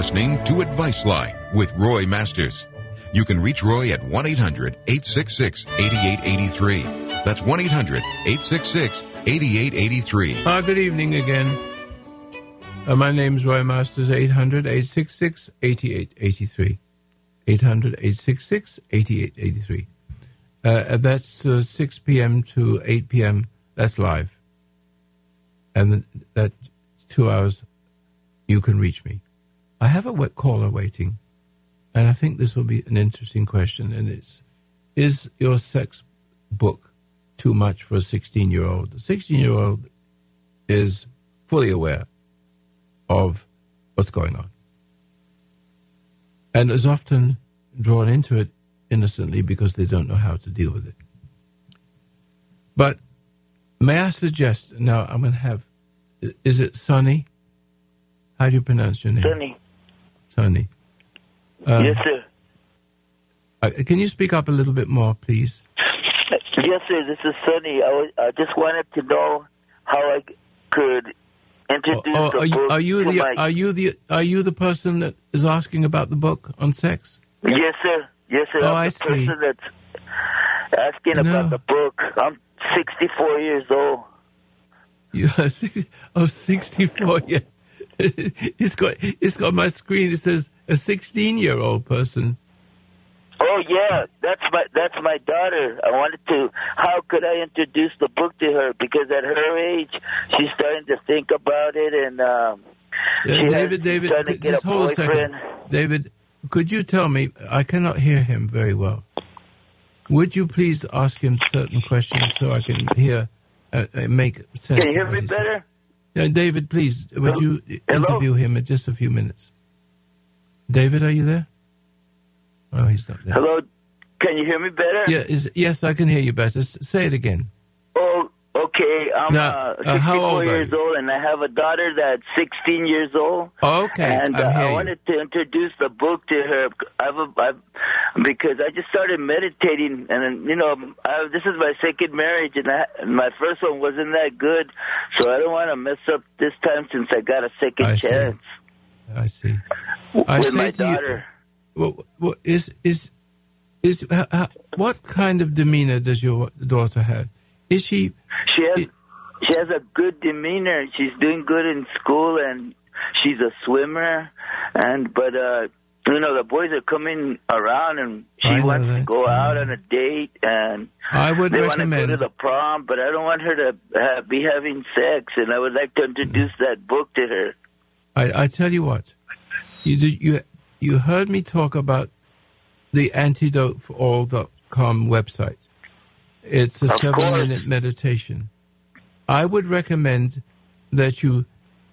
listening to Advice Line with Roy Masters. You can reach Roy at 1-800-866-8883. That's 1-800-866-8883. Good evening again. My name's Roy Masters, 800-866-8883. 800-866-8883. That's 6 p.m. to 8 p.m. That's live. And that's 2 hours you can reach me. I have a caller waiting, and I think this will be an interesting question, and it's, is your sex book too much for a 16-year-old? A 16-year-old is fully aware of what's going on and is often drawn into it innocently because they don't know how to deal with it. But may I suggest, now I'm going to have, is it Sonny? How do you pronounce your name? Sonny. Sonny. Yes, sir. Can you speak up a little bit more, please? Yes, sir. This is Sonny. I just wanted to know how I could introduce the book Are you the person that is asking about the book on sex? Yes, sir. Yes, sir. Oh, I'm I the see. person that's asking about the book. I'm 64 years old. You are 64. Yeah. It's got my screen. It says a 16-year-old person. Oh yeah, that's my daughter. I wanted to. How could I introduce the book to her? Because at her age, she's starting to think about it, and David, just hold a second. David, could you tell me? I cannot hear him very well. Would you please ask him certain questions so I can hear, make sense? Can you hear me better? Yeah, David, please, would you interview him in just a few minutes? David, are you there? Oh, he's not there. Hello, can you hear me better? Yes, I can hear you better. Say it again. Oh, okay. I'm 64 years old, and I have a daughter that's 16 years old. Oh, okay, and I wanted to introduce the book to her because I just started meditating, and this is my second marriage, and my first one wasn't that good, so I don't want to mess up this time since I got a second chance. I see. With my daughter. What kind of demeanor does your daughter have? Is she? She has a good demeanor. She's doing good in school, and she's a swimmer. But the boys are coming around, and she wants to go out on a date, and I would they recommend want to go to the prom. But I don't want her to be having sex, and I would like to introduce that book to her. I tell you what, you heard me talk about the antidoteforall.com website. It's a 7-minute meditation. I would recommend that you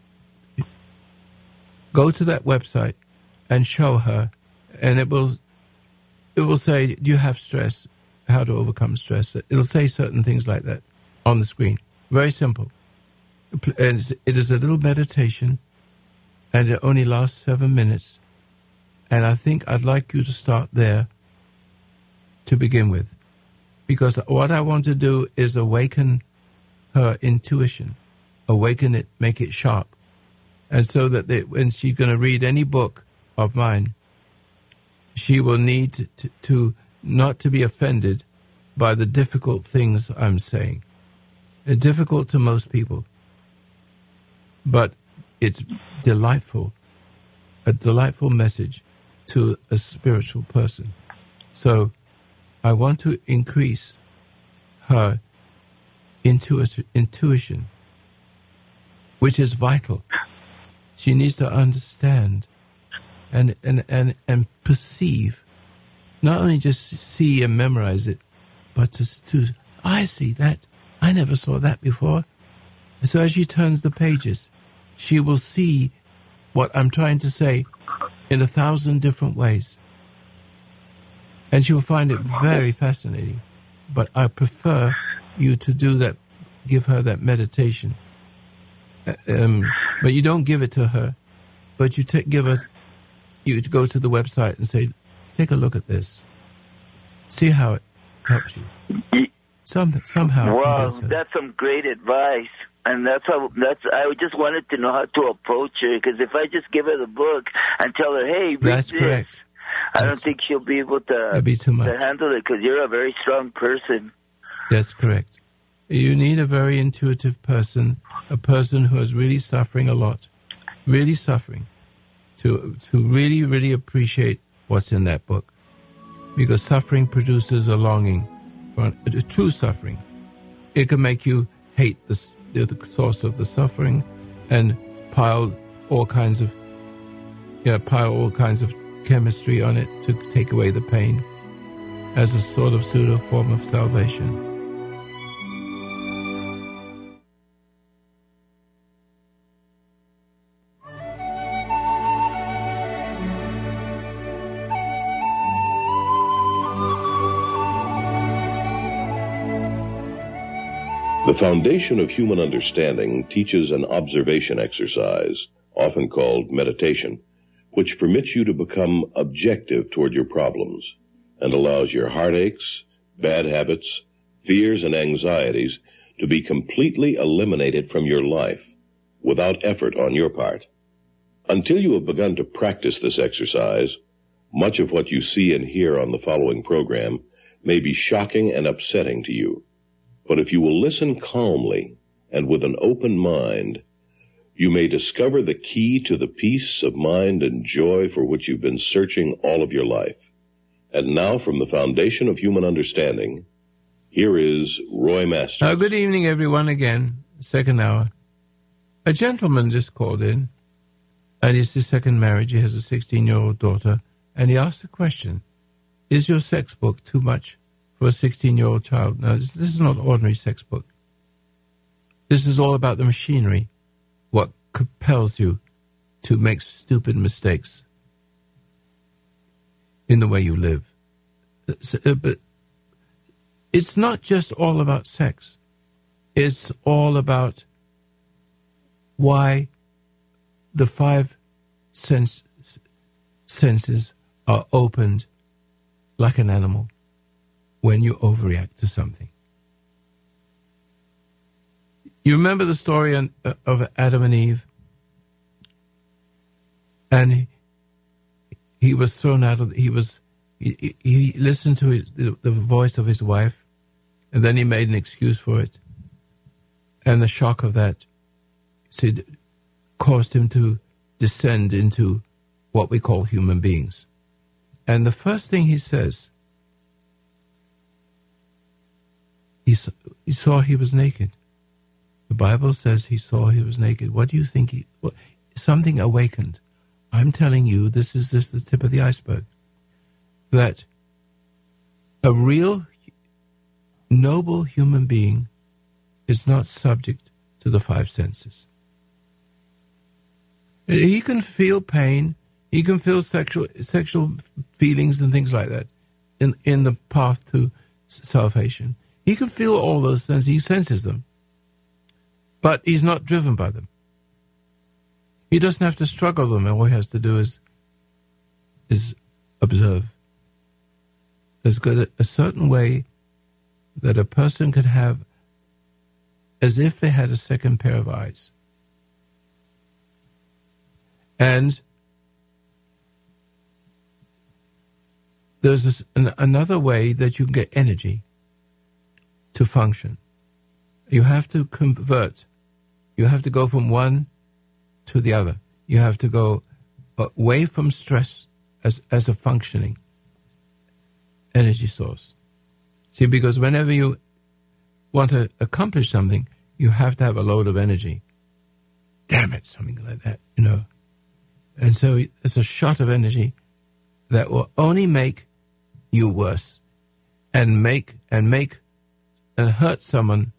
go to that website and show her, and it will say, do you have stress? How to overcome stress. It'll say certain things like that on the screen. Very simple. And it is a little meditation, and it only lasts 7 minutes. And I think I'd like you to start there to begin with. Because what I want to do is awaken her intuition, awaken it, make it sharp. And so that when she's going to read any book of mine, she will need to not to be offended by the difficult things I'm saying. They're difficult to most people, but it's delightful, a delightful message to a spiritual person. So I want to increase her intuition, which is vital. She needs to understand and perceive, not only just see and memorize it, but to I see that. I never saw that before. And so as she turns the pages, she will see what I'm trying to say in 1,000 different ways. And she will find it very fascinating. But I prefer you to do that, give her that meditation. But you don't give it to her, but you you go to the website and say, take a look at this. See how it helps you. Somehow. Wow, that's some great advice. And I just wanted to know how to approach her, because if I just give her the book and tell her, hey, read That's this, correct. I don't think she'll be able to It'll be too much. handle it, because you're a very strong person. That's correct. You need a very intuitive person, a person who is really suffering a lot, really suffering, to really, really appreciate what's in that book. Because suffering produces a longing for a true suffering. It can make you hate the source of the suffering and pile all kinds of chemistry on it to take away the pain as a sort of pseudo form of salvation. The foundation of human understanding teaches an observation exercise, often called meditation, which permits you to become objective toward your problems and allows your heartaches, bad habits, fears, and anxieties to be completely eliminated from your life without effort on your part. Until you have begun to practice this exercise, much of what you see and hear on the following program may be shocking and upsetting to you. But if you will listen calmly and with an open mind, you may discover the key to the peace of mind and joy for which you've been searching all of your life. And now, from the foundation of human understanding, here is Roy Masters. Good evening, everyone, again, second hour. A gentleman just called in, and it's his second marriage. He has a 16-year-old daughter, and he asked a question. Is your sex book too much for a 16-year-old child? Now, this is not an ordinary sex book. This is all about the machinery, what compels you to make stupid mistakes in the way you live. But it's not just all about sex. It's all about why the five senses are opened like an animal when you overreact to something. You remember the story of Adam and Eve? And he was thrown out of, he listened to the voice of his wife, and then he made an excuse for it. And the shock of that caused him to descend into what we call human beings. And the first thing he says, he saw he was naked. The Bible says he saw he was naked. What do you think? Something awakened. I'm telling you, this is just the tip of the iceberg. That a real noble human being is not subject to the five senses. He can feel pain. He can feel sexual feelings and things like that in the path to salvation. He can feel all those things. He senses them. But he's not driven by them. He doesn't have to struggle them. All he has to do is observe. There's got a certain way that a person could have as if they had a second pair of eyes. And there's another way that you can get energy to function. You have to convert. You have to go from one to the other. You have to go away from stress as a functioning energy source. See, because whenever you want to accomplish something, you have to have a load of energy. Damn it, something like that, you know. And so it's a shot of energy that will only make you worse and hurt someone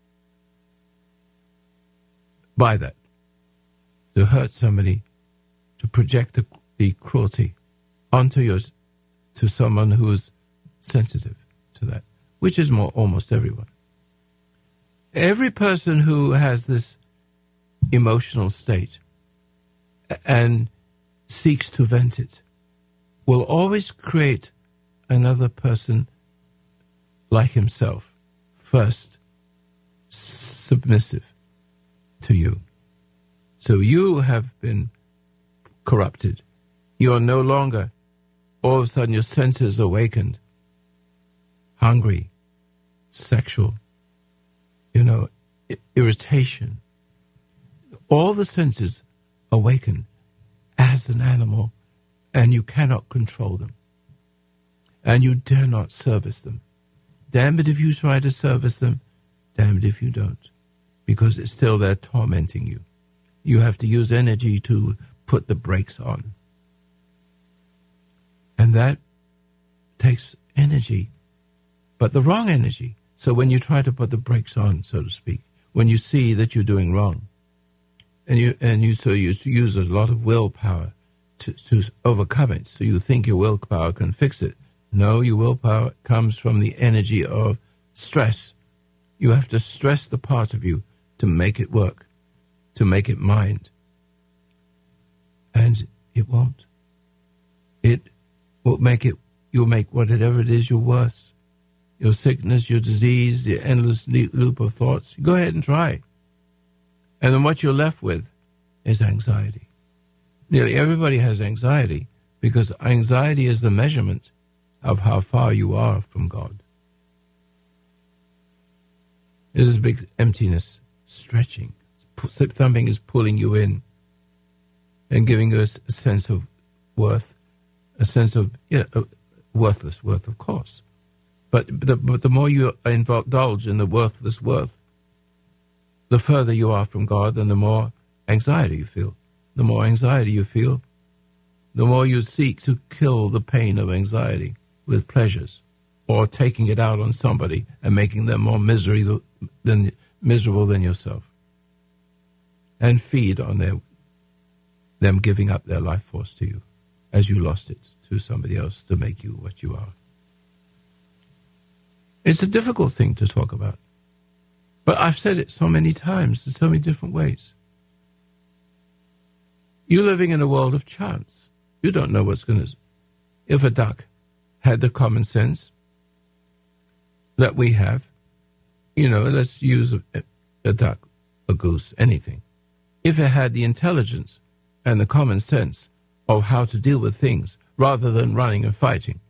by that. To hurt somebody, to project the cruelty onto to someone who is sensitive to that, which is almost everyone. Every person who has this emotional state and seeks to vent it will always create another person like himself, first submissive, to you. So you have been corrupted. You are no longer, all of a sudden your senses awakened, hungry, sexual, irritation. All the senses awaken as an animal, and you cannot control them. And you dare not service them. Damn it if you try to service them, damn it if you don't, because it's still there tormenting you. You have to use energy to put the brakes on. And that takes energy, but the wrong energy. So when you try to put the brakes on, so to speak, when you see that you're doing wrong, and you use a lot of willpower to overcome it, so you think your willpower can fix it. No, your willpower comes from the energy of stress. You have to stress the part of you to make it work, to make it mind. And it won't. It will make it, you'll make whatever it is your worse. Your sickness, your disease, the endless loop of thoughts. Go ahead and try. And then what you're left with is anxiety. Nearly everybody has anxiety because anxiety is the measurement of how far you are from God. It is a big emptiness, stretching. Something is pulling you in and giving you a sense of worth, a sense of worthless worth, of course. But the more you indulge in the worthless worth, the further you are from God and the more anxiety you feel. The more anxiety you feel, the more you seek to kill the pain of anxiety with pleasures or taking it out on somebody and making them more miserable than yourself. And feed on them giving up their life force to you as you lost it to somebody else to make you what you are. It's a difficult thing to talk about. But I've said it so many times in so many different ways. You're living in a world of chance. You don't know what's going to... If a duck had the common sense that we have, let's use a duck, a goose, anything. If it had the intelligence and the common sense of how to deal with things rather than running and fighting,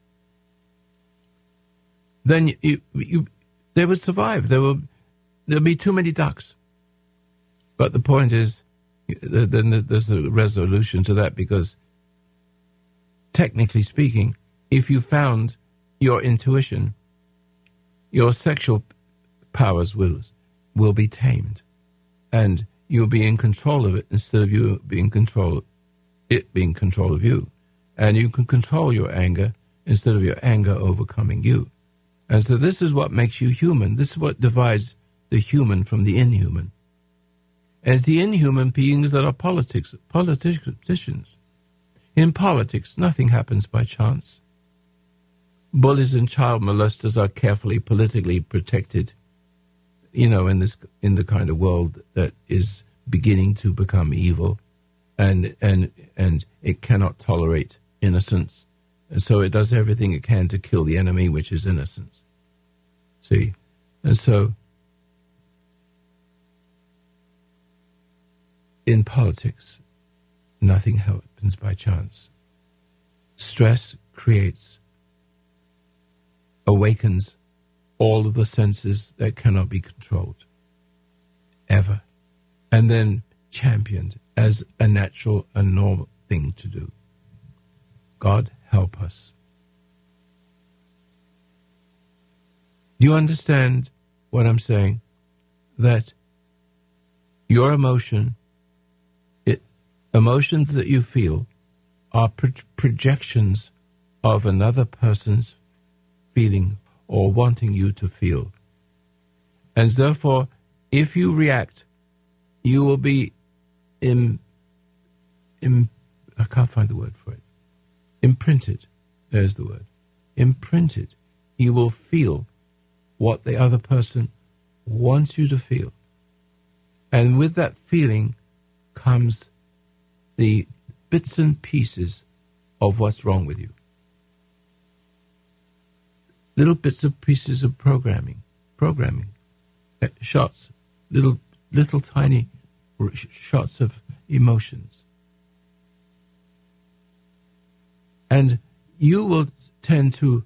then they would survive. There'll be too many ducks. But the point is, then there's a resolution to that, because technically speaking, if you found your intuition, your sexual powers will be tamed, and you'll be in control of it instead of you being it being control of you. And you can control your anger instead of your anger overcoming you. And so this is what makes you human. This is what divides the human from the inhuman. And it's the inhuman beings that are politicians. In politics, nothing happens by chance. Bullies and child molesters are carefully politically protected, in the kind of world that is beginning to become evil, and it cannot tolerate innocence. And so it does everything it can to kill the enemy, which is innocence. See? And so in politics, nothing happens by chance. Stress awakens all of the senses that cannot be controlled, ever, and then championed as a natural and normal thing to do. God help us. Do you understand what I'm saying? That your emotions that you feel are projections of another person's feeling or wanting you to feel. And therefore, if you react, you will be I can't find the word for it. Imprinted. There's the word. Imprinted. You will feel what the other person wants you to feel. And with that feeling comes the bits and pieces of what's wrong with you. Little bits of pieces of programming, shots, little little tiny shots of emotions. And you will tend to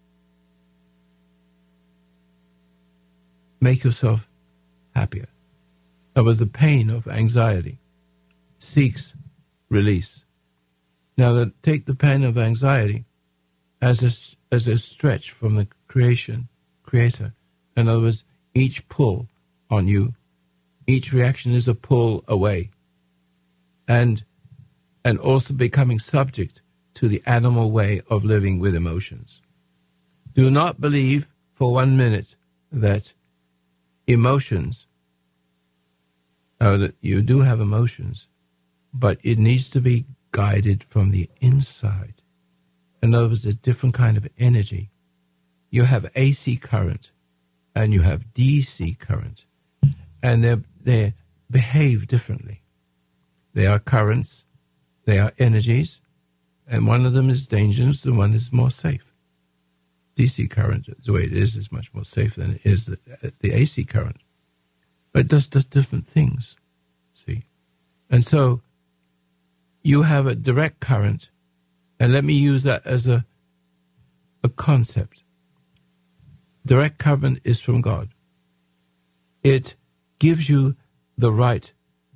make yourself happier. That was the pain of anxiety. Seeks release. Now, take the pain of anxiety as a stretch from the creator. In other words, each pull on you, each reaction is a pull away. And also becoming subject to the animal way of living with emotions. Do not believe for 1 minute that emotions, that you do have emotions, but it needs to be guided from the inside. In other words, a different kind of energy. You have AC current and you have DC current, and they behave differently. They are currents, they are energies, and one of them is dangerous and one is more safe. DC current, the way it is much more safe than it is the AC current. But it does different things, see? And so you have a direct current, and let me use that as a concept. Direct current is from God. It gives you the right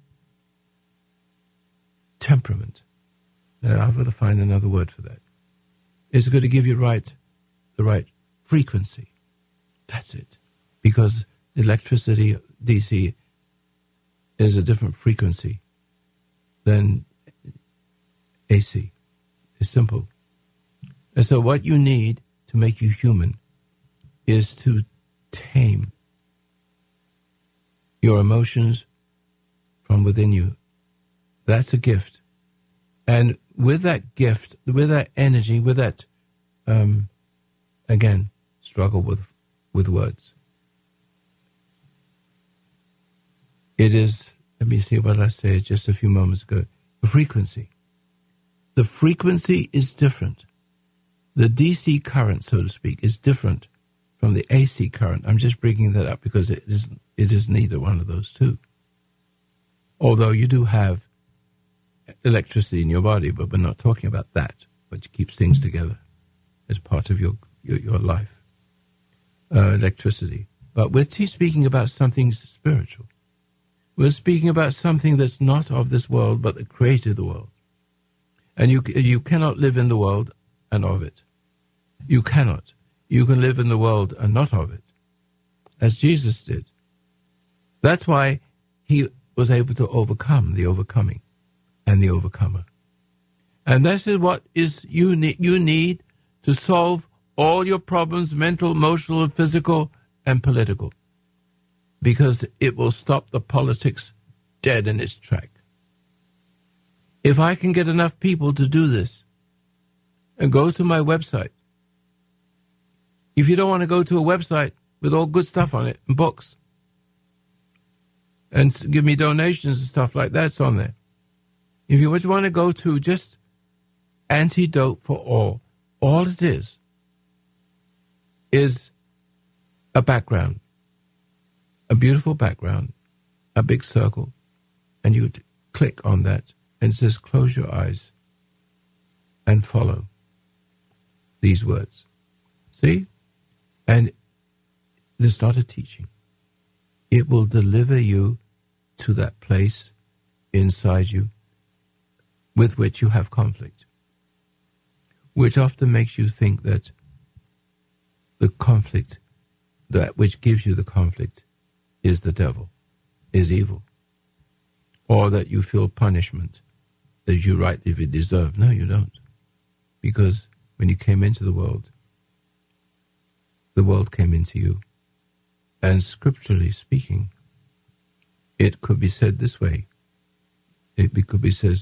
temperament. Now, I've got to find another word for that. It's going to give you the right frequency. That's it. Because electricity, DC, is a different frequency than AC. It's simple. And so what you need to make you human is to tame your emotions from within you. That's a gift. And with that gift, with that energy, with that, again, struggle with words. It is, let me see what I said just a few moments ago, the frequency. The frequency is different. The DC current, so to speak, is different from the AC current. I'm just bringing that up because it is neither one of those two. Although you do have electricity in your body, but we're not talking about that, which keeps things together as part of your life. Electricity. But we're speaking about something spiritual. We're speaking about something that's not of this world, but that created the world. And you cannot live in the world and of it. You cannot. You can live in the world and not of it, as Jesus did. That's why he was able to overcome the overcoming and the overcomer. And this is what you need to solve all your problems, mental, emotional, physical, and political, because it will stop the politics dead in its track. If I can get enough people to do this and go to my website, if you don't want to go to a website with all good stuff on it and books and give me donations and stuff like that, it's on there. If you want to go to just Antidote for all it is a background, a beautiful background, a big circle, and you click on that, and it says close your eyes and follow these words. See? And there's not a teaching. It will deliver you to that place inside you with which you have conflict, which often makes you think that the conflict, that which gives you the conflict, is the devil, is evil, or that you feel punishment that you rightly deserve. No, you don't. Because when you came into the world came into you. And scripturally speaking, it could be said this way. It could be says,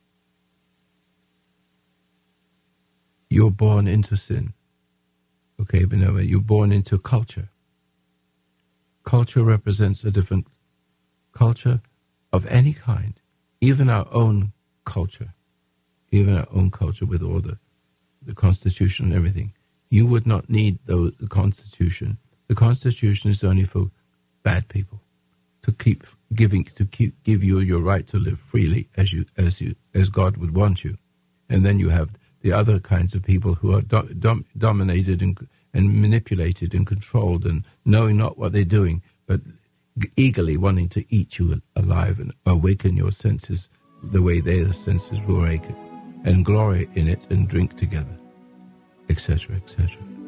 you're born into sin. Okay, but no, you're born into culture. Culture represents a different culture of any kind, even our own culture, with all the Constitution and everything. You would not need the Constitution. The Constitution is only for bad people. to keep give you your right to live freely as God would want you. And then you have the other kinds of people who are dominated and manipulated and controlled and knowing not what they're doing, but eagerly wanting to eat you alive and awaken your senses the way their senses were awakened, and glory in it and drink together, etc., etc.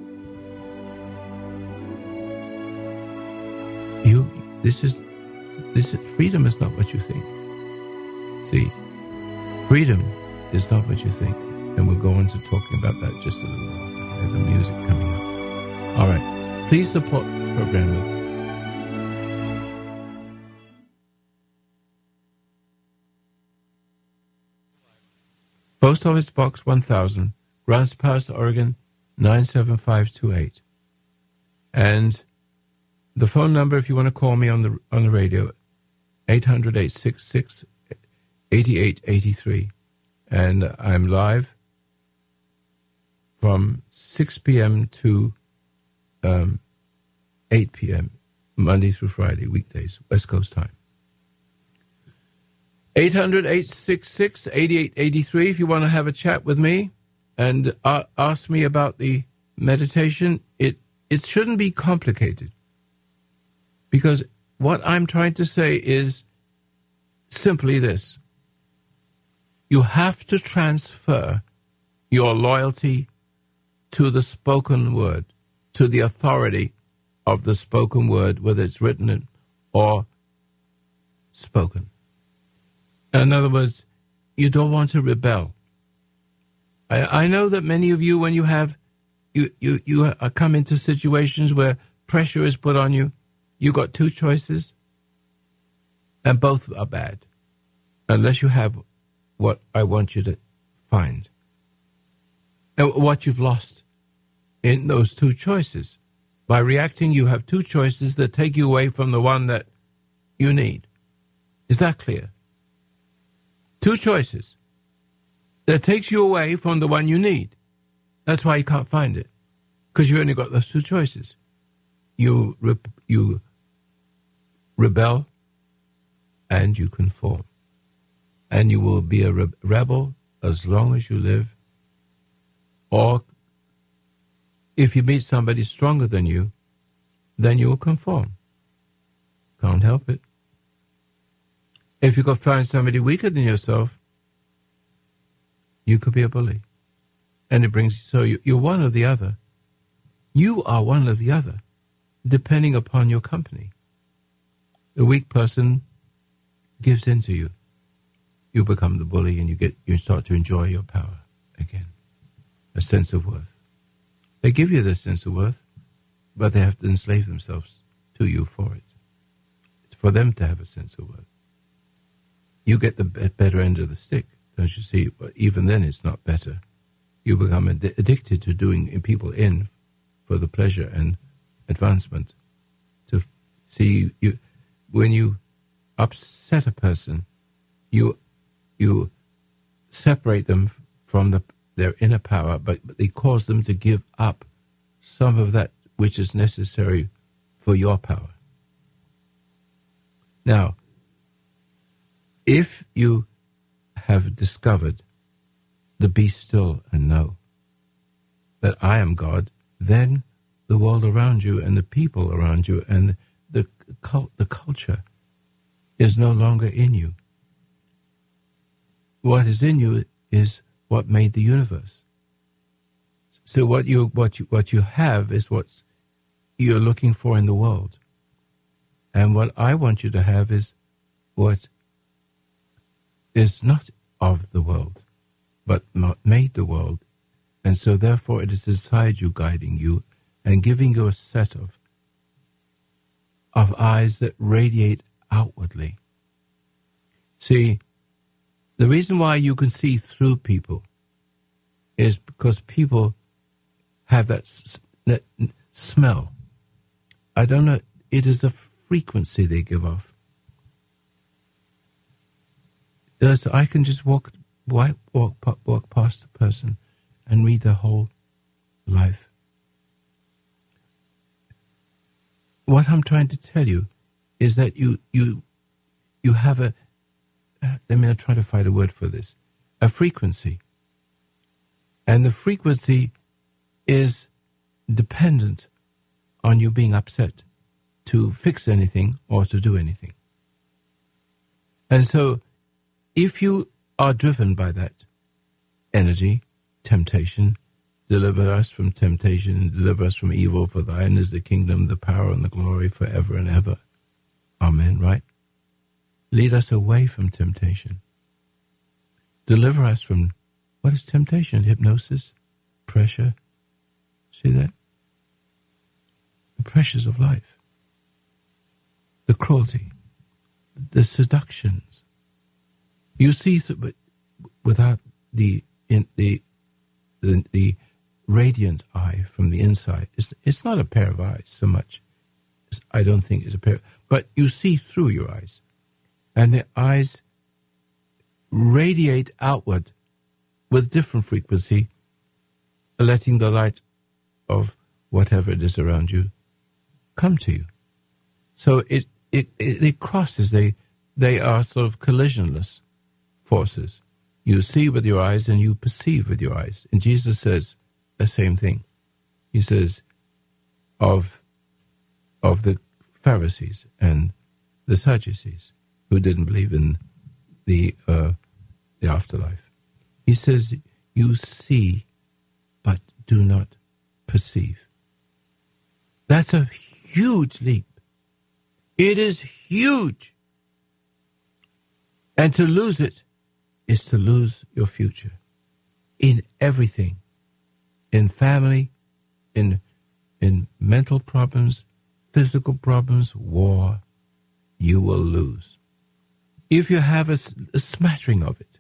Freedom is not what you think. See, freedom is not what you think. And we'll go on to talking about that just a little while. I have the music coming up. All right. Please support the program. Post Office Box 1000, Grants Pass, Oregon 97528. And the phone number, if you want to call me on the radio, 800-866-8883. And I'm live from 6 p.m. to 8 p.m., Monday through Friday, weekdays, West Coast time. 800-866-8883 if you want to have a chat with me and ask me about the meditation. It shouldn't be complicated, because what I'm trying to say is simply this. You have to transfer your loyalty to the spoken word, to the authority of the spoken word, whether it's written or spoken. In other words, you don't want to rebel. I know that many of you, when you come into situations where pressure is put on you, you got two choices, and both are bad, unless you have what I want you to find, and what you've lost in those two choices. By reacting, you have two choices that take you away from the one that you need. Is that clear? Two choices that takes you away from the one you need. That's why you can't find it, because you only got those two choices. You rebel and you conform. And you will be a rebel as long as you live. Or if you meet somebody stronger than you, then you will conform. Can't help it. If you could find somebody weaker than yourself, you could be a bully. And it brings you, so you're one or the other. You are one or the other, depending upon your company. The weak person gives in to you. You become the bully, and you start to enjoy your power again. A sense of worth. They give you this sense of worth, but they have to enslave themselves to you for it. It's for them to have a sense of worth. You get the better end of the stick, don't you see? But even then, it's not better. You become addicted to doing people in for the pleasure and advancement. To see you, when you upset a person, you separate them from their inner power, but they cause them to give up some of that which is necessary for your power. Now, if you have discovered the be still and know that I am God, then the world around you and the people around you and the culture is no longer in you. What is in you is what made the universe. So what you have is what you're looking for in the world. And what I want you to have is what is not of the world, but made the world. And so therefore it is inside you, guiding you and giving you a set of eyes that radiate outwardly. See, the reason why you can see through people is because people have that smell. I don't know, it is a frequency they give off. So I can just walk past a person and read their whole life. What I'm trying to tell you is that you have a, let me try to find a word for this, a frequency. And the frequency is dependent on you being upset to fix anything or to do anything. And so if you are driven by that energy, temptation, deliver us from temptation, deliver us from evil, for thine is the kingdom, the power, and the glory forever and ever. Amen, right? Lead us away from temptation. Deliver us from, what is temptation? Hypnosis, pressure. See that? The pressures of life. The cruelty. The seductions. You see, but without the radiant eye from the inside. It's not a pair of eyes so much. I don't think it's a pair. But you see through your eyes. And the eyes radiate outward with different frequency, letting the light of whatever it is around you come to you. So it crosses. They are sort of collisionless forces. You see with your eyes and you perceive with your eyes. And Jesus says the same thing. He says of the Pharisees and the Sadducees who didn't believe in the afterlife. He says, you see, but do not perceive. That's a huge leap. It is huge. And to lose it is to lose your future in everything, in family, in mental problems, physical problems, war. You will lose. If you have a smattering of it,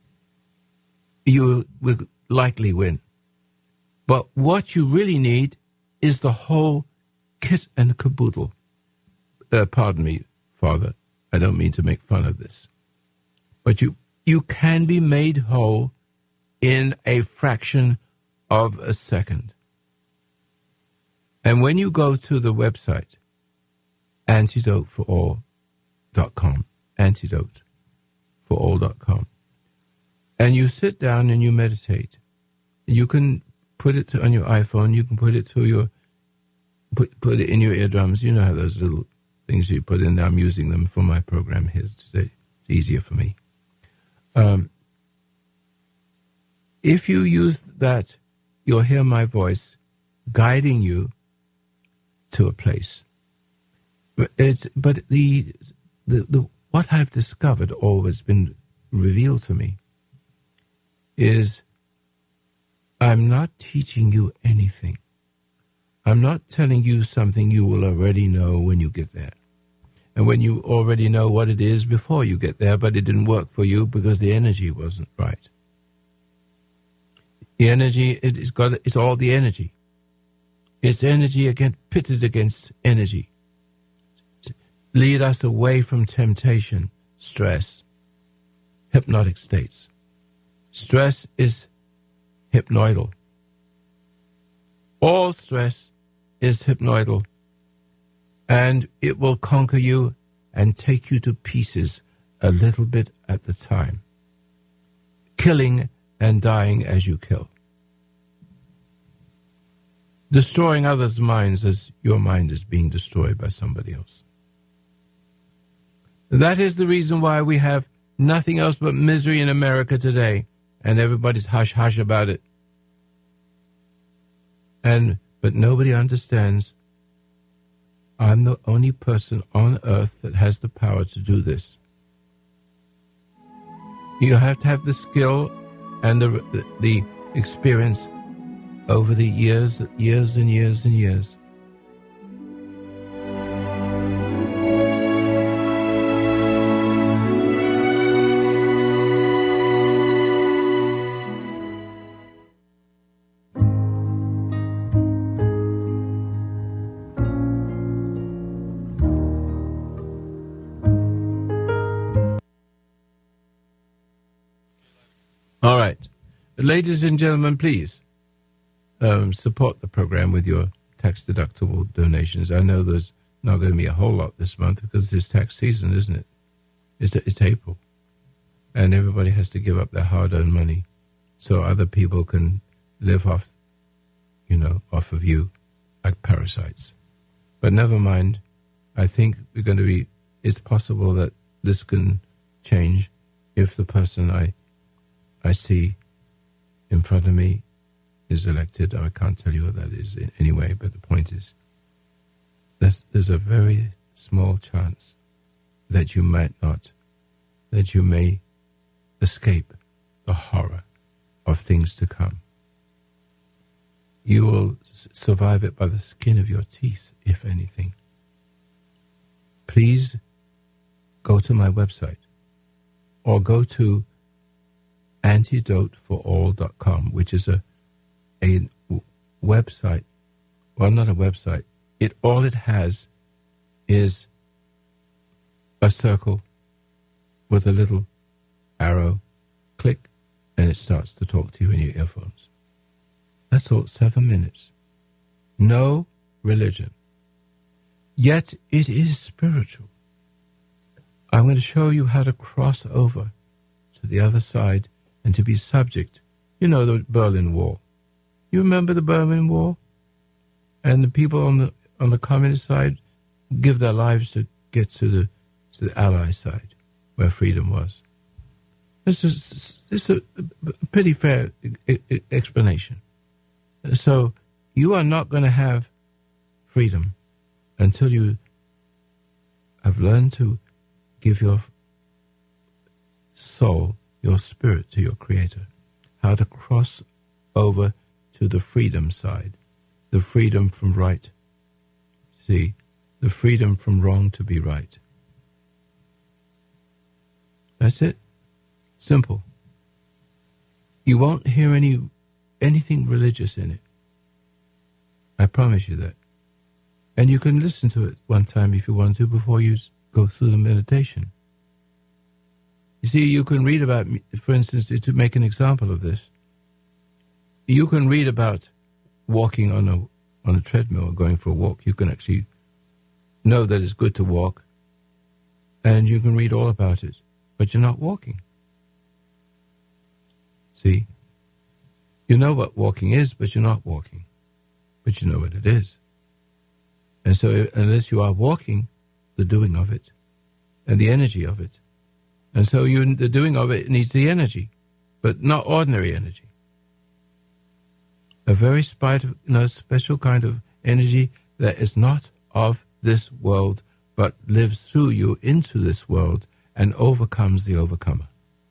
you will likely win. But what you really need is the whole kit and caboodle. Pardon me, Father, I don't mean to make fun of this. But you can be made whole in a fraction of a second. And when you go to the website, antidoteforall.com, antidoteforall.com, and you sit down and you meditate, you can put it on your iPhone, you can put it to your, put it in your eardrums. You know how those little things you put in there. I'm using them for my program here today. It's easier for me. If you use that, you'll hear my voice guiding you to a place. But the what I've discovered, or what's been revealed to me, is I'm not teaching you anything. I'm not telling you something you will already know when you get there. And when you already know what it is before you get there, but it didn't work for you because the energy wasn't right. The energy, it's all the energy. It's energy pitted against energy. Lead us away from temptation, stress, hypnotic states. Stress is hypnoidal. All stress is hypnoidal, and it will conquer you and take you to pieces a little bit at the time, killing and dying as you kill. Destroying others' minds as your mind is being destroyed by somebody else. That is the reason why we have nothing else but misery in America today, and everybody's hush-hush about it. But nobody understands I'm the only person on earth that has the power to do this. You have to have the skill and the experience over the years and years and years. All right. Ladies and gentlemen, please support the program with your tax-deductible donations. I know there's Not going to be a whole lot this month because it's tax season, isn't it? It's April. And everybody has to give up their hard-earned money so other people can live off of you like parasites. But never mind. I think it's possible that this can change if the person I see in front of me is elected. I can't tell you what that is anyway, but the point is there's a very small chance that you may escape the horror of things to come. You will survive it by the skin of your teeth, if anything. Please go to my website or go to antidoteforall.com, which is a website. Well, not a website. All it has is a circle with a little arrow, click, and it starts to talk to you in your earphones. That's all, 7 minutes. No religion. Yet it is spiritual. I'm going to show you how to cross over to the other side and to be subject. You know the Berlin Wall. You remember the Berlin Wall? And the people on the communist side give their lives to get to the Allied side, where freedom was. It's a pretty fair explanation. So you are not going to have freedom until you have learned to give your soul, your spirit to your Creator. How to cross over to the freedom side, the freedom from right. See, the freedom from wrong to be right. That's it. Simple. You won't hear anything religious in it. I promise you that. And you can listen to it one time if you want to before you go through the meditation. You see, you can read about, for instance, to make an example of this, you can read about walking on a treadmill or going for a walk. You can actually know that it's good to walk, and you can read all about it, but you're not walking. See? You know what walking is, but you're not walking. But you know what it is. And so unless you are walking, the doing of it and the energy of it. And so the doing of it needs the energy, but not ordinary energy. A very special kind of energy that is not of this world, but lives through you into this world and overcomes the overcomer.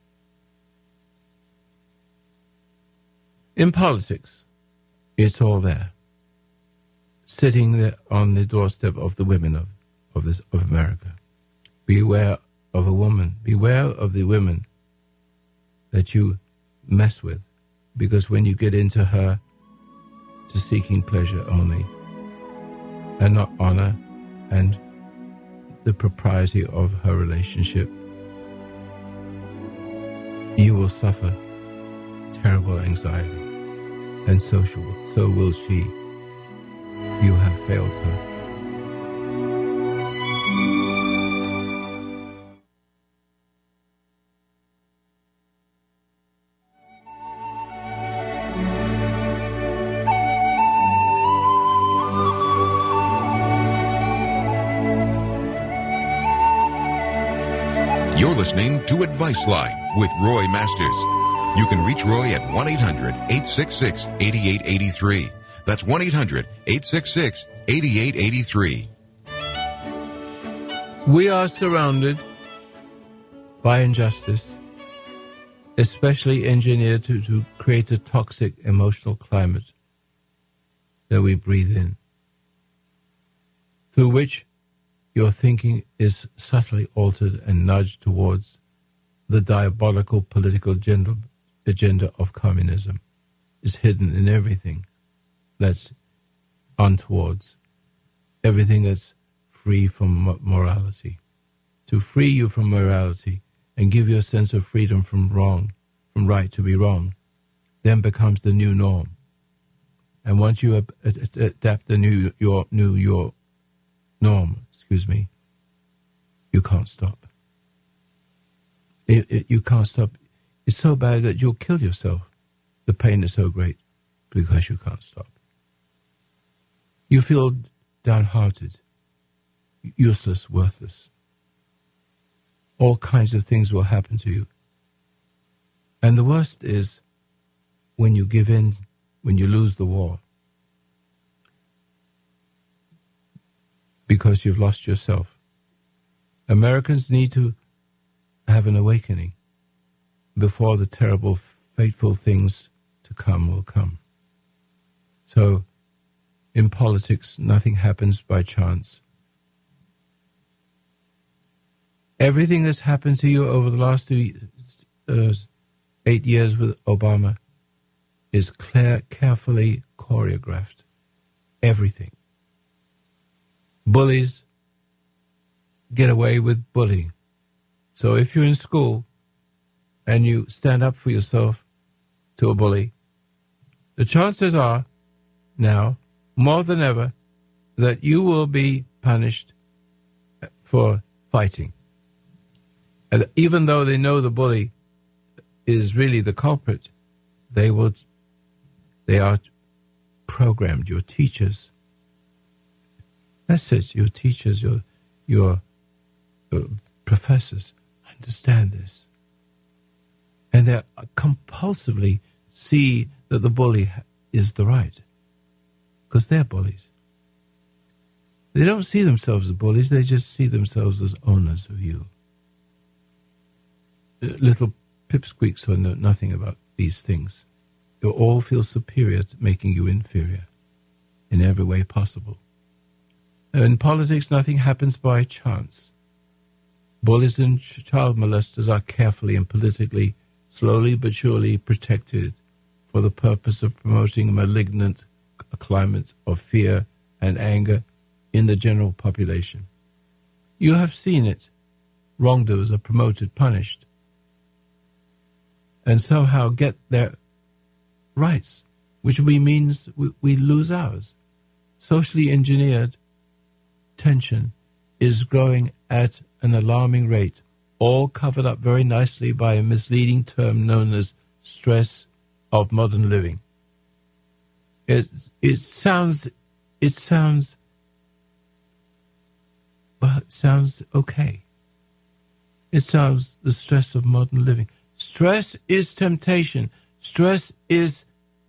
In politics, it's all there, sitting there on the doorstep of the women of America. Beware of a woman. Beware of the women that you mess with, because when you get into her to seeking pleasure only, and not honor and the propriety of her relationship, you will suffer terrible anxiety. And so will she. You have failed her. You're listening to Advice Line with Roy Masters. You can reach Roy at 1-800-866-8883. That's 1-800-866-8883. We are surrounded by injustice, especially engineered to create a toxic emotional climate that we breathe in, through which your thinking is subtly altered and nudged towards the diabolical political agenda of communism. Is hidden in everything that's untowards, everything that's free from morality. To free you from morality and give you a sense of freedom from wrong, from right to be wrong, then becomes the new norm. And once you adapt your Norm, you can't stop. You can't stop. It's so bad that you'll kill yourself. The pain is so great because you can't stop. You feel downhearted, useless, worthless. All kinds of things will happen to you. And the worst is when you give in, when you lose the war, because you've lost yourself. Americans need to have an awakening before the terrible, fateful things to come will come. So, in politics, nothing happens by chance. Everything that's happened to you over the last 8 years with Obama is carefully choreographed. Everything. Bullies get away with bullying. So if you're in school and you stand up for yourself to a bully, the chances are now, more than ever, that you will be punished for fighting. And even though they know the bully is really the culprit, they are programmed, your teachers. That's it, your teachers, your professors understand this. And they compulsively see that the bully is the right, because they're bullies. They don't see themselves as bullies, they just see themselves as owners of you. Little pipsqueaks who know nothing about these things. You all feel superior to making you inferior in every way possible. In politics, nothing happens by chance. Bullies and child molesters are carefully and politically, slowly but surely protected for the purpose of promoting a malignant climate of fear and anger in the general population. You have seen it. Wrongdoers are promoted, punished, and somehow get their rights, which means we lose ours. Socially engineered tension is growing at an alarming rate, all covered up very nicely by a misleading term known as stress of modern living. It sounds okay. It sounds the stress of modern living. Stress is temptation. Stress is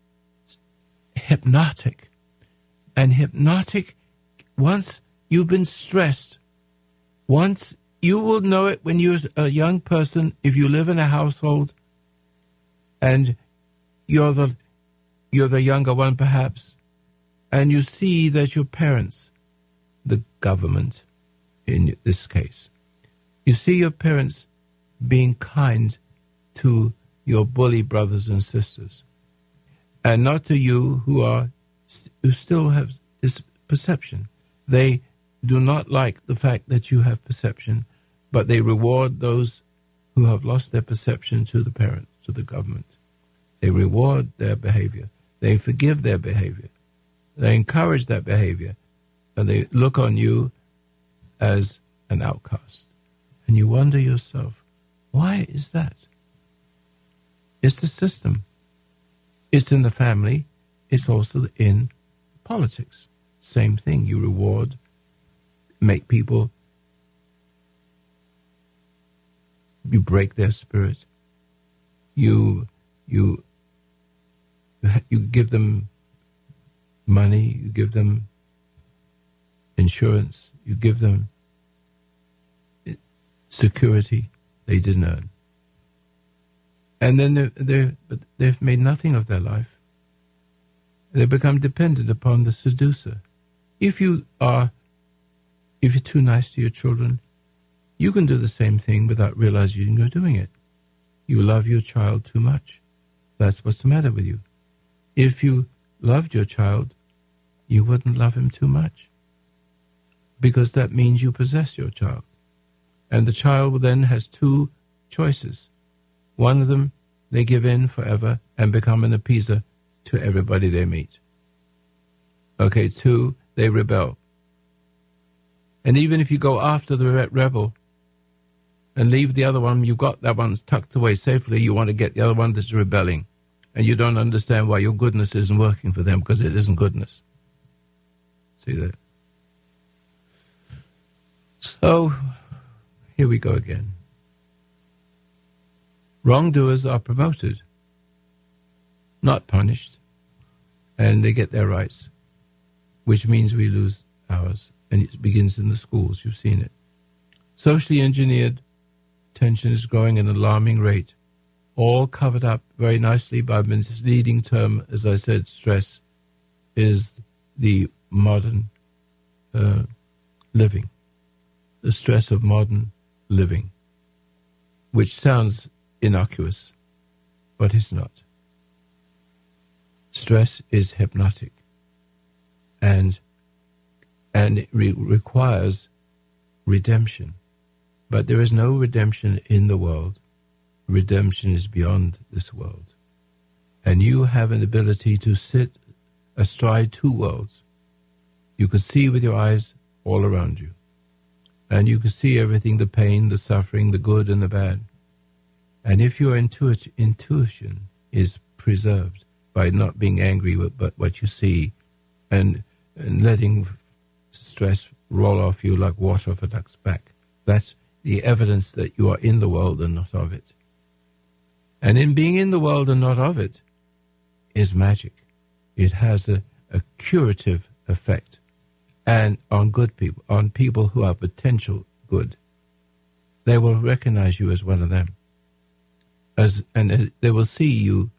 hypnotic. And hypnotic, once you've been stressed, once you will know it when you're a young person, if you live in a household and you're the younger one perhaps, and you see that your parents, the government in this case, you see your parents being kind to your bully brothers and sisters, and not to you who still have this perception. They do not like the fact that you have perception, but they reward those who have lost their perception to the parents, to the government. They reward their behavior. They forgive their behavior. They encourage that behavior, and they look on you as an outcast. And you wonder yourself, why is that? It's the system. It's in the family. It's also in politics. Same thing. You reward, make people, you break their spirit. You give them money, you give them insurance, you give them security they didn't earn. And then they've made nothing of their life. They become dependent upon the seducer. If you're too nice to your children, you can do the same thing without realizing you're doing it. You love your child too much. That's what's the matter with you. If you loved your child, you wouldn't love him too much, because that means you possess your child. And the child then has two choices. One of them, they give in forever and become an appeaser to everybody they meet. Okay, two, they rebel. And even if you go after the rebel and leave the other one, you've got that one's tucked away safely, you want to get the other one that's rebelling. And you don't understand why your goodness isn't working for them, because it isn't goodness. See that? So, here we go again. Wrongdoers are promoted, not punished, and they get their rights, which means we lose ours. And it begins in the schools. You've seen it. Socially engineered tension is growing at an alarming rate, all covered up very nicely by a misleading term. As I said, stress is the modern living, the stress of modern living, which sounds innocuous, but it's not. Stress is hypnotic, and it requires redemption. But there is no redemption in the world. Redemption is beyond this world. And you have an ability to sit astride two worlds. You can see with your eyes all around you. And you can see everything, the pain, the suffering, the good and the bad. And if your intuition is preserved by not being angry with but what you see and letting stress roll off you like water off a duck's back, that's the evidence that you are in the world and not of it. And in being in the world and not of it is magic. It has a curative effect, and on good people, on people who are potential good. They will recognize you as one of them, and they will see you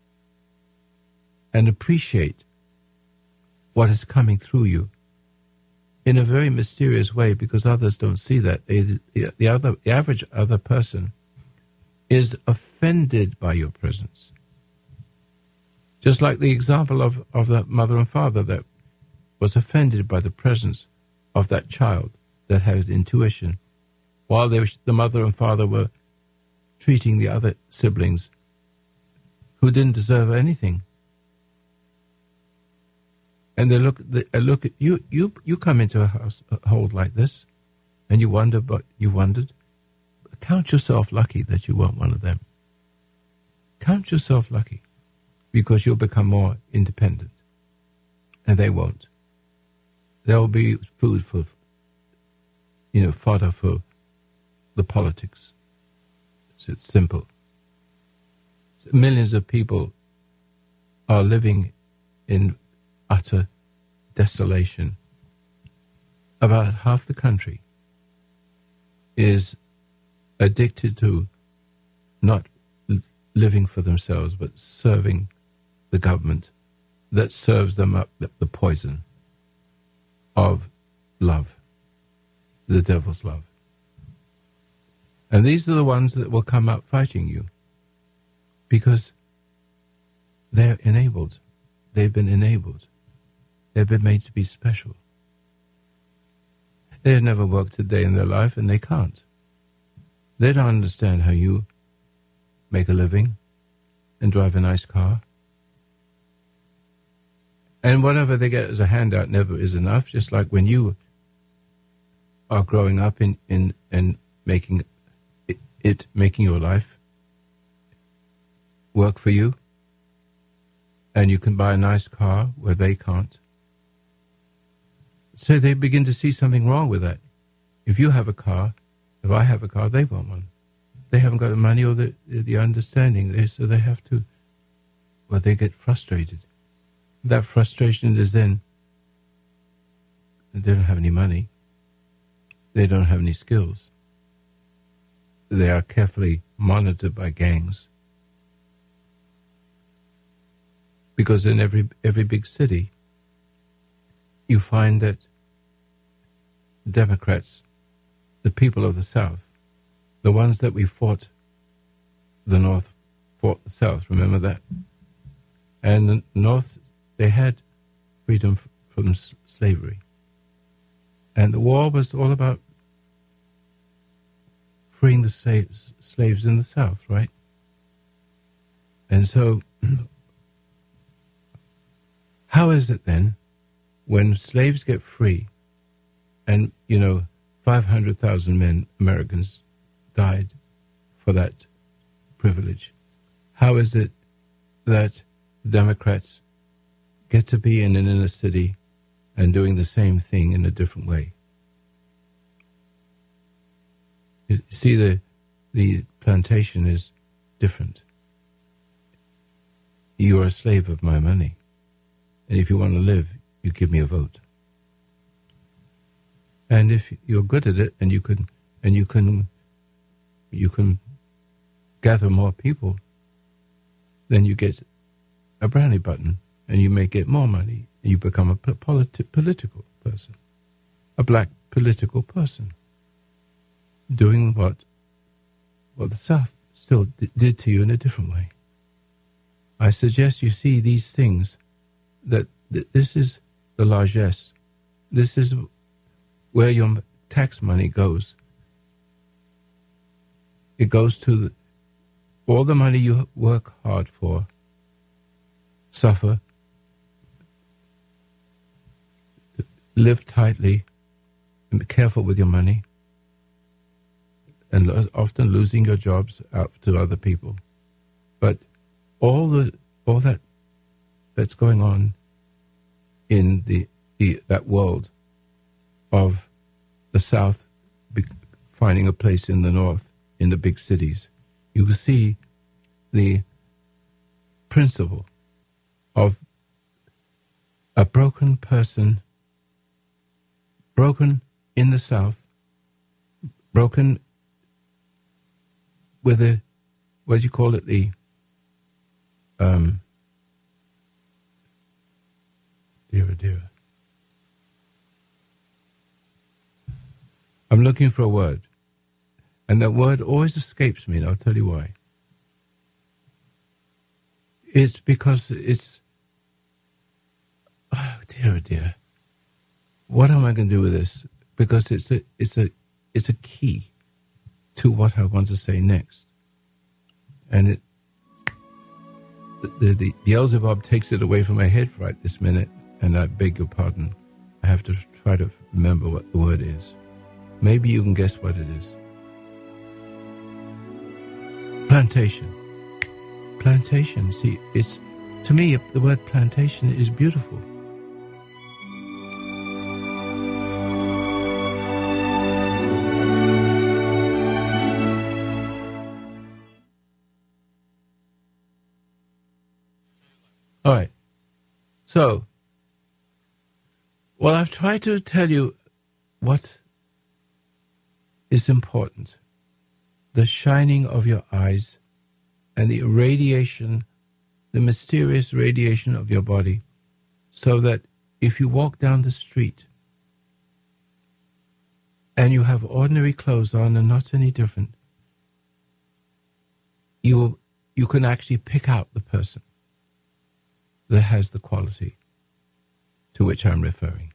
and appreciate what is coming through you in a very mysterious way, because others don't see that. The average other person is offended by your presence. Just like the example of the mother and father that was offended by the presence of that child that had intuition, while the mother and father were treating the other siblings who didn't deserve anything. And they look at you. You come into a household like this, and you wondered. Count yourself lucky that you weren't one of them. Count yourself lucky, because you'll become more independent, and they won't. There will be food for, fodder for the politics. It's simple. Millions of people are living in utter desolation. About half the country is addicted to not living for themselves, but serving the government that serves them up the poison of love, the devil's love. And these are the ones that will come out fighting you, because they're enabled. They've been enabled. They've been made to be special. They have never worked a day in their life, and they can't. They don't understand how you make a living and drive a nice car. And whatever they get as a handout never is enough, just like when you are growing up in making making your life work for you, and you can buy a nice car where they can't. So they begin to see something wrong with that. If you have a car, if I have a car, they want one. They haven't got the money or the understanding, so they have to, they get frustrated. That frustration is then, they don't have any money. They don't have any skills. They are carefully monitored by gangs. Because in every big city, you find that Democrats, the people of the South, the ones that we fought, the North fought the South, remember that? And the North, they had freedom from slavery. And the war was all about freeing the slaves in the South, right? And so, how is it then, when slaves get free And, 500,000 men, Americans, died for that privilege. How is it that Democrats get to be in an inner city and doing the same thing in a different way? You see, the plantation is different. You are a slave of my money. And if you want to live, you give me a vote. And if you're good at it and you can gather more people, then you get a brownie button and you may get more money and you become a political person, a black political person, doing what the South still did to you in a different way. I suggest you see these things, that this is the largesse. This is where your tax money goes. It goes to all the money you work hard for, suffer, live tightly, and be careful with your money, and often losing your jobs out to other people. But all that's going on in that world of the South finding a place in the North, in the big cities, you can see the principle of a broken person, broken in the South, broken with a, what do you call it, dear. I'm looking for a word, and that word always escapes me, and I'll tell you why. It's because it's, oh dear. What am I going to do with this? Because it's a key to what I want to say next, and the Beelzebub takes it away from my head right this minute, and I beg your pardon. I have to try to remember what the word is. Maybe you can guess what it is. Plantation. Plantation. See, to me, the word plantation is beautiful. All right. So, well, I've tried to tell you what is important. The shining of your eyes and the radiation, the mysterious radiation of your body, so that if you walk down the street and you have ordinary clothes on and not any different, you can actually pick out the person that has the quality to which I'm referring.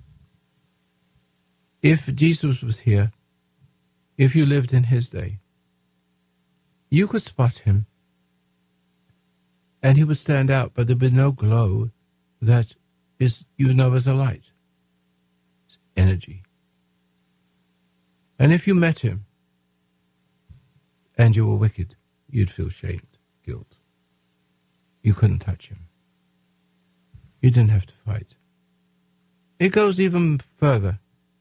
If Jesus was here, if you lived in his day, you could spot him and he would stand out, but there'd be no glow that is, as a light. It's energy. And if you met him and you were wicked, you'd feel shamed, guilt. You couldn't touch him. You didn't have to fight. It goes even further.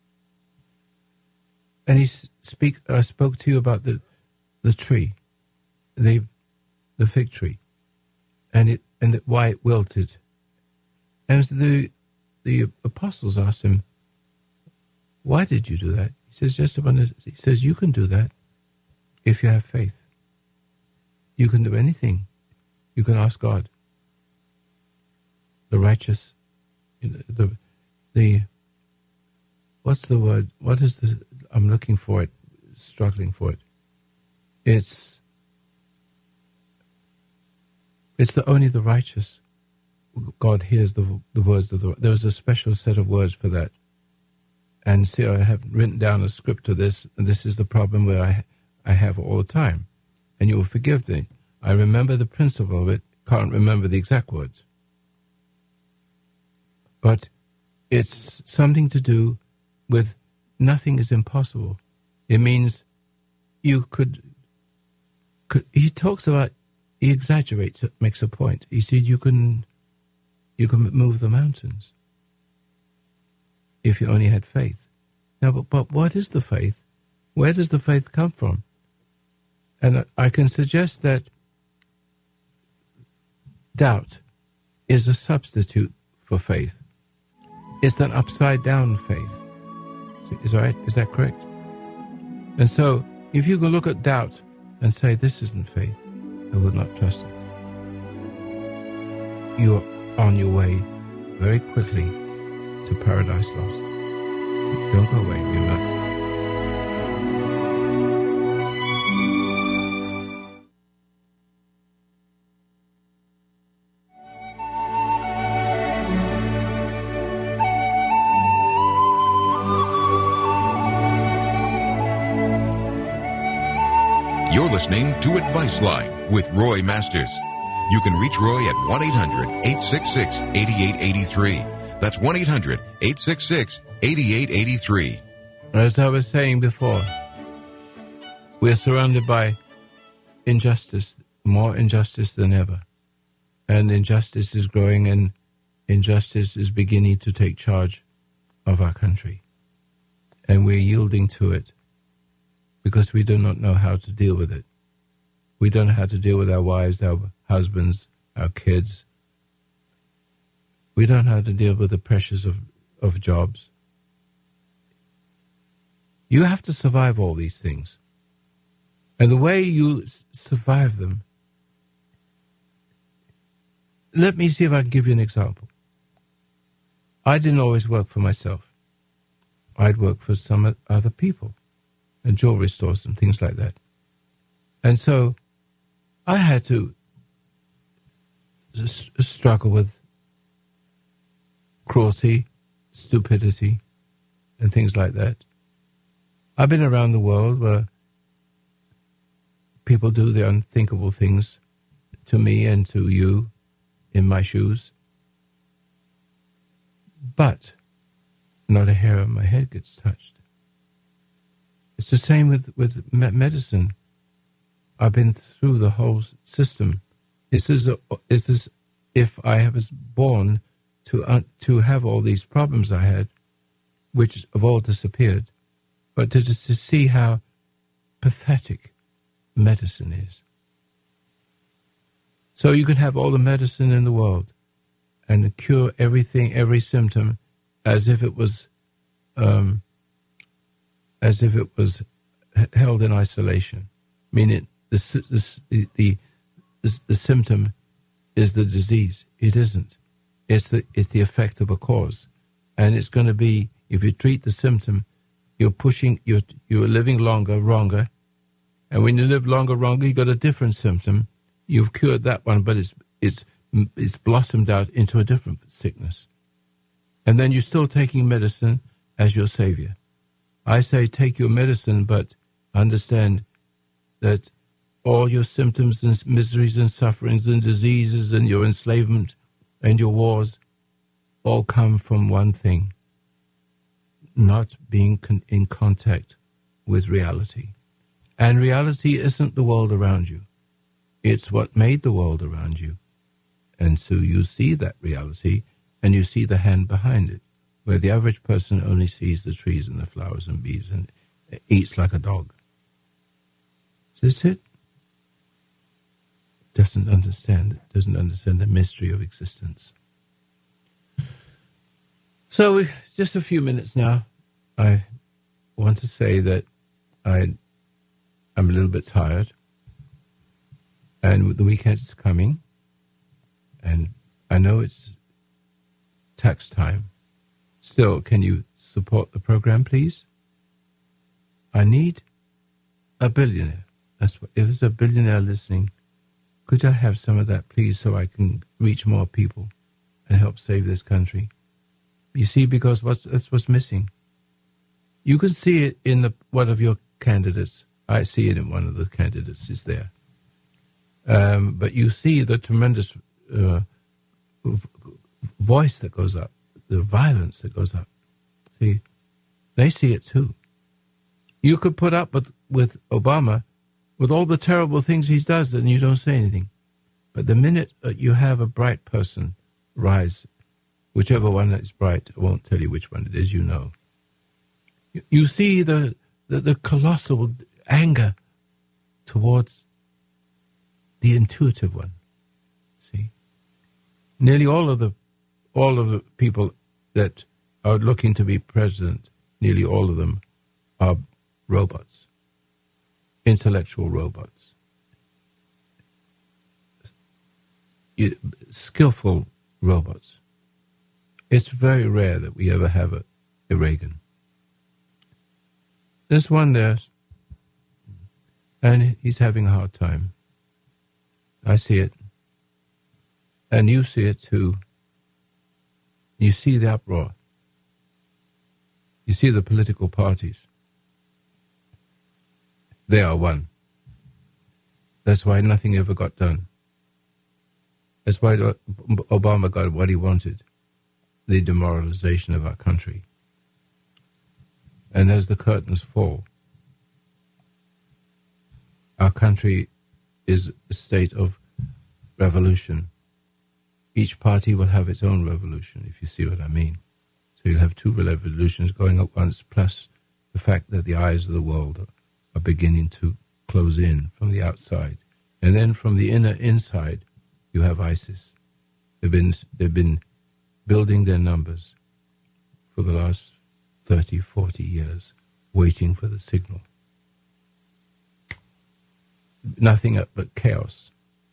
And he spoke to you about the tree, the fig tree, and why it wilted. And the apostles asked him, "Why did you do that?" He says, "You can do that if you have faith. You can do anything. You can ask God. The righteous, what's the word? What is the? I'm looking for it, struggling for it. It's only the righteous. God hears the words of the. There's a special set of words for that. And see, I have written down a script of this, and this is the problem where I have all the time. And you will forgive me. I remember the principle of it, can't remember the exact words. But it's something to do with nothing is impossible. It means you could he talks about, he exaggerates it, makes a point. He said you can move the mountains if you only had faith. Now, but what is the faith? Where does the faith come from? And I can suggest that doubt is a substitute for faith. It's an upside-down faith. Is that correct? And so, if you can look at doubt and say, this isn't faith, I will not trust it, you are on your way very quickly to paradise lost. Don't go away, you're not. You're listening to Advice Line with Roy Masters. You can reach Roy at 1-800-866-8883. That's 1-800-866-8883. As I was saying before, we are surrounded by injustice, more injustice than ever. And injustice is growing, and injustice is beginning to take charge of our country. And we're yielding to it because we do not know how to deal with it. We don't know how to deal with our wives, our husbands, our kids. We don't know how to deal with the pressures of jobs. You have to survive all these things. And the way you survive them, let me see if I can give you an example. I didn't always work for myself. I'd work for some other people, and jewelry stores and things like that. And so I had to struggle with cruelty, stupidity, and things like that. I've been around the world where people do the unthinkable things to me and to you in my shoes. But not a hair on my head gets touched. It's the same with medicine. I've been through the whole system. It's as if I was born to have all these problems I had, which have all disappeared, but to see how pathetic medicine is. So you can have all the medicine in the world and cure everything, every symptom, as if it was held in isolation, meaning the symptom is the disease. It isn't. It's the effect of a cause, and it's going to be, if you treat the symptom, you're living wronger, and when you live wronger, you got a different symptom. You've cured that one, but it's blossomed out into a different sickness, and then you're still taking medicine as your savior. I say take your medicine, but understand that all your symptoms and miseries and sufferings and diseases and your enslavement and your wars all come from one thing: not being in contact with reality. And reality isn't the world around you. It's what made the world around you. And so you see that reality, and you see the hand behind it, where the average person only sees the trees and the flowers and bees and eats like a dog. Is this it? Doesn't understand the mystery of existence. So just a few minutes now. I want to say that I'm a little bit tired, and the weekend is coming, and I know it's tax time. Still, can you support the program, please? I need a billionaire. If there's a billionaire listening, could I have some of that, please, so I can reach more people and help save this country? You see, because that's what's missing. You can see it in one of your candidates. I see it in one of the candidates. It's there. But you see the tremendous voice that goes up, the violence that goes up. See, They see it too. You could put up with Obama, with all the terrible things he does, and you don't say anything. But the minute you have a bright person rise, whichever one is bright, I won't tell you which one it is, you know. You see the colossal anger towards the intuitive one. See, nearly all of the people that are looking to be president, nearly all of them are robots, intellectual robots, skillful robots. It's very rare that we ever have a Reagan. There's one there, and he's having a hard time. I see it, and you see it too. You see the uproar. You see the political parties. They are one. That's why nothing ever got done. That's why Obama got what he wanted, the demoralization of our country. And as the curtains fall, our country is a state of revolution. Each party will have its own revolution, if you see what I mean. So you'll have two revolutions going at once, plus the fact that the eyes of the world are beginning to close in from the outside. And then from the inner inside, you have ISIS. They've been building their numbers for the last 30, 40 years, waiting for the signal. Nothing but chaos.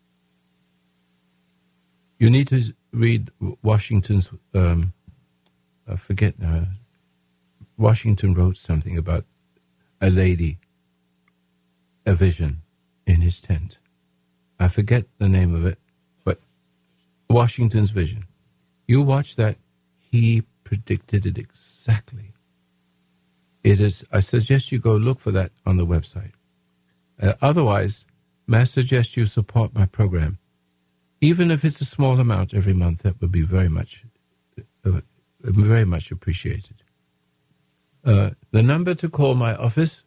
You need to read Washington's, I forget now, Washington wrote something about a lady, a vision in his tent. I forget the name of it, but Washington's vision. You watch that, he predicted it exactly. It is. I suggest you go look for that on the website. Otherwise, may I suggest you support my program? Even if it's a small amount every month, that would be very much appreciated. The number to call my office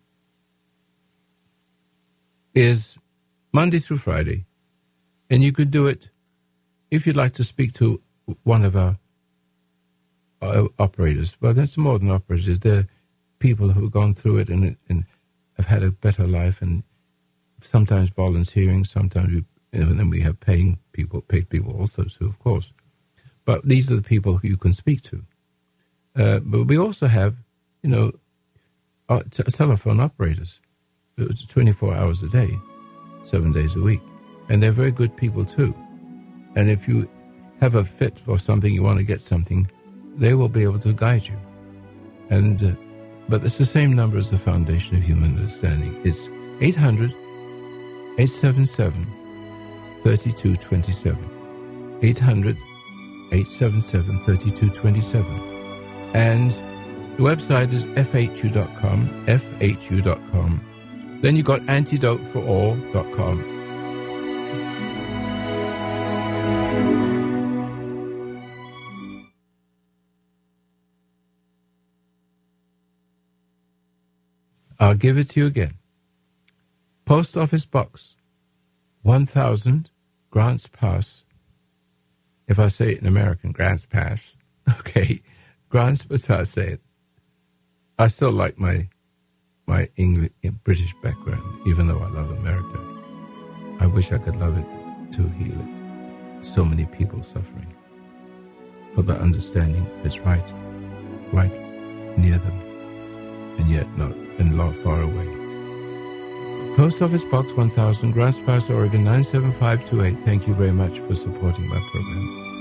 is Monday through Friday, and you could do it if you'd like to speak to one of our operators. Well, that's more than operators. They're people who have gone through it and have had a better life, and sometimes volunteering, sometimes and then we have paid people also too, of course. But these are the people who you can speak to. But we also have, telephone operators, 24 hours a day, 7 days a week. And they're very good people too. And if you have a fit for something, you want to get something, they will be able to guide you. And but it's the same number as the Foundation of Human Understanding. It's 800-877-3227. 800-877-3227. And the website is FHU.com, FHU.com. Then you got antidoteforall.com. I'll give it to you again. Post Office Box 1000, Grants Pass. If I say it in American, Grants Pass. Okay, Grants, but I say it. I still like my English, British background, even though I love America. I wish I could love it to heal it. So many people suffering for the understanding that's right near them, and yet not, and a lot far away. Post Office Box 1000, Grants Pass, Oregon 97528. Thank you very much for supporting my program.